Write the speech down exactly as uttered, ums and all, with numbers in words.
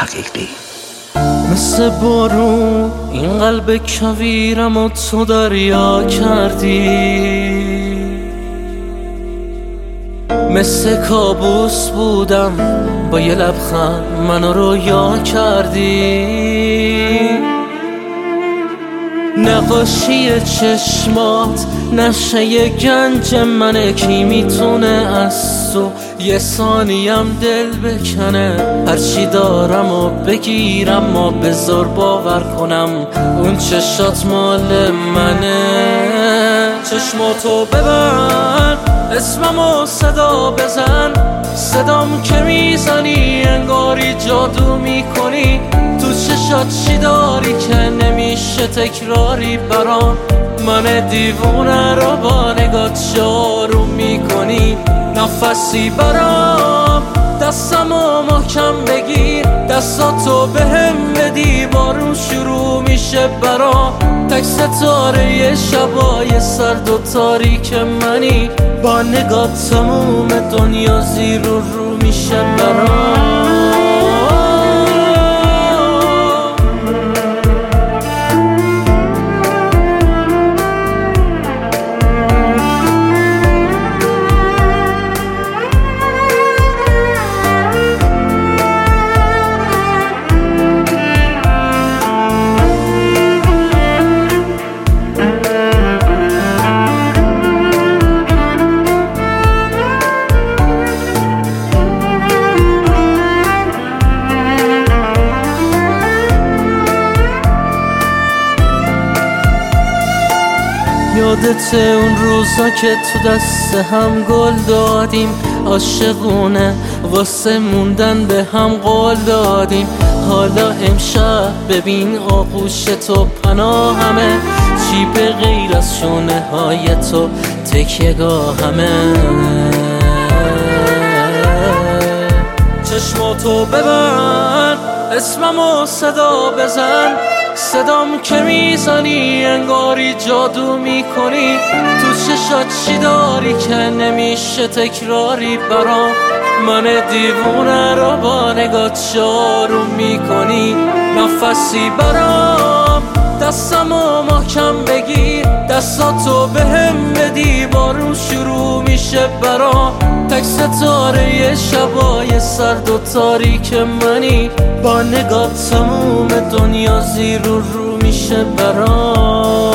حقیقی. مثل بارون این قلب کویرم و تو دریا کردی، مثل کابوس بودم با یه لبخند منو رویا کردی. نقاشی چشمات نشه گنج منه، کی میتونه از تو یه ثانیم دل بکنه؟ هرچی دارم و بگیرم و بذار باور کنم اون چشات مال منه. چشماتو ببند، اسممو صدا بزن، صدام که میزنی انگاری جادو میکنی. تو چشات چی داری که نمیشه تکراری برام؟ من دیوونه رو با نگات جارو میکنی. نفسی برام، دستمو محکم بگیر، دستاتو بهم بدی، بارون شروع میشه برام. تک ستاره یه شبای سرد و تاریک منی، با نگات تموم دنیا زیر و رو میشه برام. یادت اون روزا که تو دست هم گل دادیم، عاشقونه واسه موندن به هم قول دادیم. حالا امشب ببین آغوش تو پناهمه، چی به غیر از شونه های تو تکیه‌گاهمه. چشماتو ببند، اسممو صدا بزن، صدام که میزنی انگاری جادو میکنی. تو چشات چی داری که نمیشه تکراری برام؟ من دیوونه رو با نگات جارو میکنی. نفسی برام، دستمو محکم بگیر، دستاتو بهم بدی، بارون شروع میشه برام. تک ستاره یه شبای سرد و تاریک منی، با نگات تموم دنیا زیر و رو میشه برام.